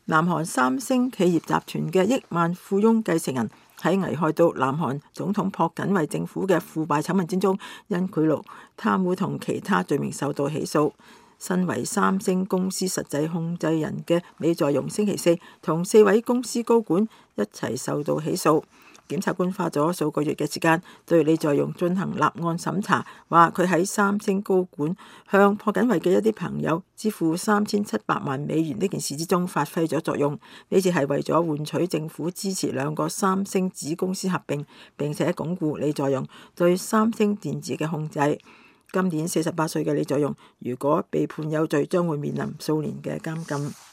南韓三星企業集團嘅億萬富翁繼承人喺危害到南韓總統朴槿惠政府嘅腐敗醜聞之中，因賄賂、貪污同其他罪名受到起訴。身為三星公司實際控制人嘅李在鎔星期四同4位公司高管一齊受到起訴。檢察官花咗數個月嘅時間對李在鎔進行立案審查，話佢喺三星高管向朴槿惠嘅一啲朋友支付3700萬美元呢件事之中發揮咗作用。呢次係為咗換取政府支持兩個三星子公司合併，並且鞏固李在鎔對三星電子嘅控制。今年48歲嘅李在鎔，如果被判有罪，將會面臨數年嘅監禁。